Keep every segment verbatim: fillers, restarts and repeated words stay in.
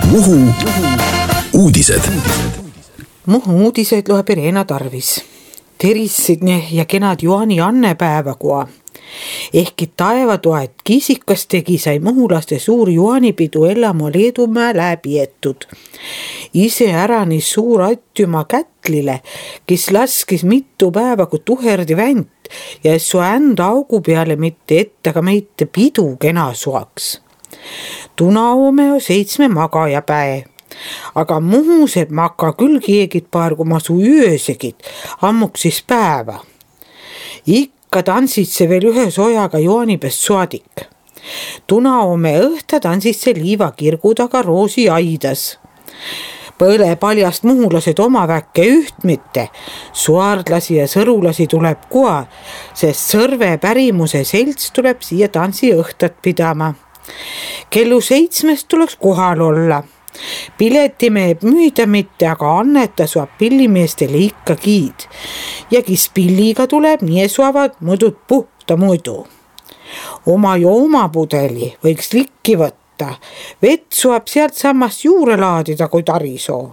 Muhu uudised. Muhu uudised loeb Irena Tarvis. Terissid ja kenad juani annepäeva kua. Ehkki taevatoet kisikas tegi, sai muhulaste suur juanipidu Ellamaa Leedumäe läbietud. Ise ärani suur Attüma Kätlile, kes laskis mitu päeva, kui tuherdi vänt ja es su ända augu peale mitte ette, aga meite pidu kena suaks. Tunaomeo seitsme magaja päe. Aga muhused maka küll kiegid paar, kui ma su öösegid, ammuks siis päeva. Ikka tantsid see veel ühe sojaga juanipest suadik. Tunaome õhta tantsid see liivakirgu taga Roosi aidas. Põle paljast muhulased oma väkke üht mitte. Suardlasi ja sõrulasi tuleb kua, sest Sõrve pärimuse selts tuleb siia tantsi õhtat pidama. Kellu seitsmest tuleks kohal olla. Piletimehed müüda mitte, aga anneta suab pillimeestele ikka kiid. Ja kis pilliga tuleb, nii suavad mõdud puhta muidu. Oma joomapudeli võiks likki võtta. Vett suab sealt samast juure laadida kui tarisoo.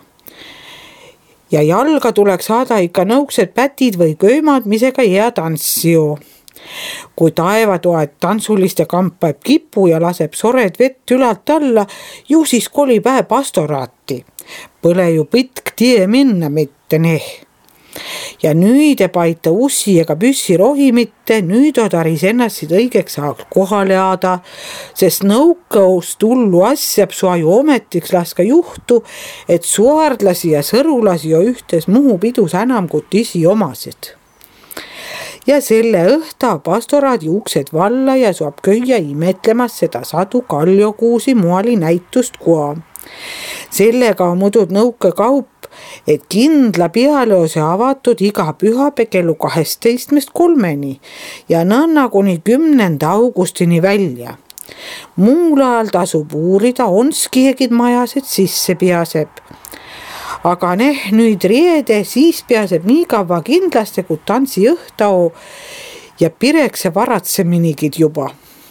Ja jalga tuleks saada ikka nõuksed pätid või köömad, misega hea tanssio. Kui taevatoet tantsuliste kampaib kipu ja laseb sored vett ülalt alla, ju siis koli pähe pastoraati. Põle ju pitk tie minna mitte neh. Ja nüüd ei paita ussi ega püssi rohi mitte, nüüd odaris ennast õigeks saaks kohale aada, sest nõukaus tullu asjab sua ju ometiks laska juhtu, et suardlasi ja sõrulasi jo ühtes Muhu pidus enam kui tisi omasid. Ja selle õhta pastoraadi uksed valla ja saab köia imetlemas seda sadu kaljokuusi muali näitust kua. Sellega on mudud nõuke kaup, et kindla peale on see avatud iga pühapäev kellu kaheteistkümnest kolmeni ja nõnna kuni kümnenda augustini välja. Muul ajal tasub uurida, on skiegid majased sisse peaseb. Aga neh, nüüd riede, siis peaseb nii kaua kindlasti, kui tantsi õhtao ja pirekse varatseminigid juba.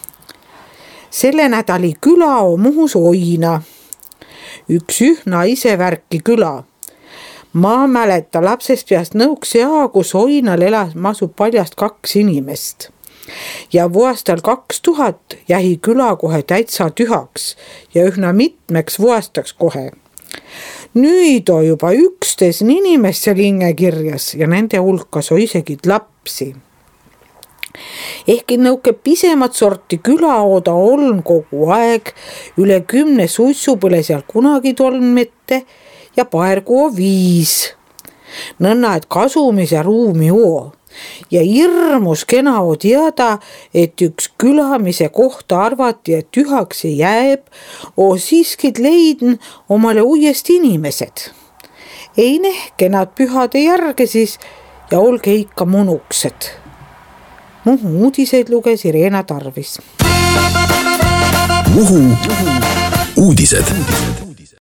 Selle nädali küla on Muhus Oina. Üks ühna ise värki küla. Ma mäleta lapsest peast nõuks ja, kus Oinal elas masu paljast kaks inimest. Ja vuastal kaks tuhat jäi küla kohe täitsa tühaks ja ühna mitmeks vuastaks kohe. Nüüd on juba üksteist inimest seal hinge kirjas ja nende hulkas on isegi lapsi. Ehkki nõuke pisemat sorti külaoda on kogu aeg, üle kümne suitsu põle seal kunagi toln mitte ja paergu on viis. Nõnna, et kasumis ja ruumi oo. Ja hirmus kena on teada, et üks külamise kohta arvati, et tühaks ei jääb, oo siiskid leidn omale uuesti inimesed. Ei neh, kenad pühade järge siis ja olge ikka monuksed. Muhu uudiseid luges Irena Tarvis. Muhu uudised.